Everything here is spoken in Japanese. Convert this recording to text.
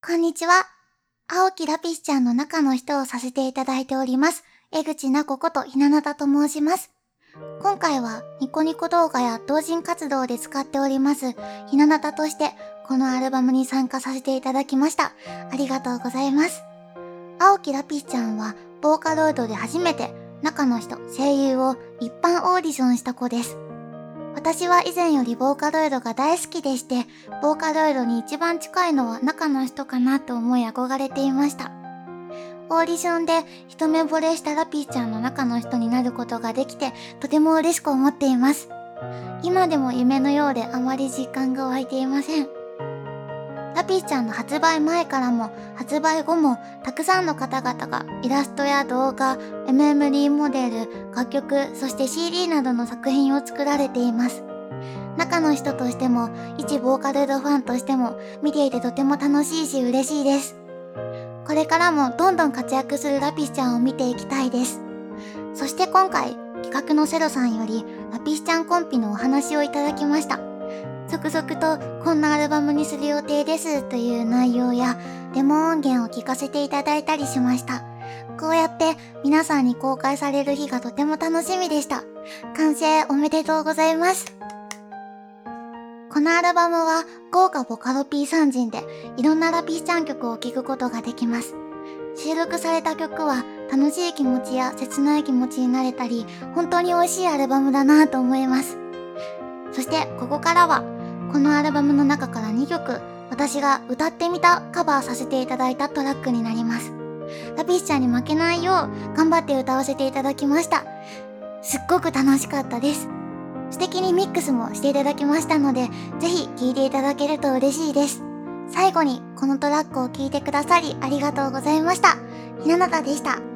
こんにちは。青木ラピスちゃんの中の人をさせていただいております。江口なこことひななたと申します。今回はニコニコ動画や同人活動で使っておりますひななたとしてこのアルバムに参加させていただきました。ありがとうございます。青木ラピスちゃんはボーカロイドで初めて中の人声優を一般オーディションした子です。私は以前よりボーカロイドが大好きでして、ボーカロイドに一番近いのは中の人かなと思い憧れていました。オーディションで一目惚れしたラピーちゃんの中の人になることができて、とても嬉しく思っています。今でも夢のようであまり実感が湧いていません。ラピーちゃんの発売前からも発売後もたくさんの方々がイラストや動画、MMD モデル、楽曲、そして CD などの作品を作られています。中の人としても一ボーカロイドファンとしても見ていてとても楽しいし嬉しいです。これからもどんどん活躍するラピスちゃんを見ていきたいです。そして今回企画のセロさんよりラピスちゃんコンピのお話をいただきました。続々とこんなアルバムにする予定ですという内容やデモ音源を聞かせていただいたりしました。こうやって皆さんに公開される日がとても楽しみでした。完成おめでとうございます。このアルバムは豪華ボカロ P 三人でいろんなラピーちゃん曲を聴くことができます。収録された曲は楽しい気持ちや切ない気持ちになれたり、本当に美味しいアルバムだなと思います。そしてここからはこのアルバムの中から2曲私が歌ってみたカバーさせていただいたトラックになります。ラピーちゃんに負けないよう頑張って歌わせていただきました。すっごく楽しかったです。素敵にミックスもしていただきましたので、ぜひ聴いていただけると嬉しいです。最後にこのトラックを聴いてくださりありがとうございました。ひななたでした。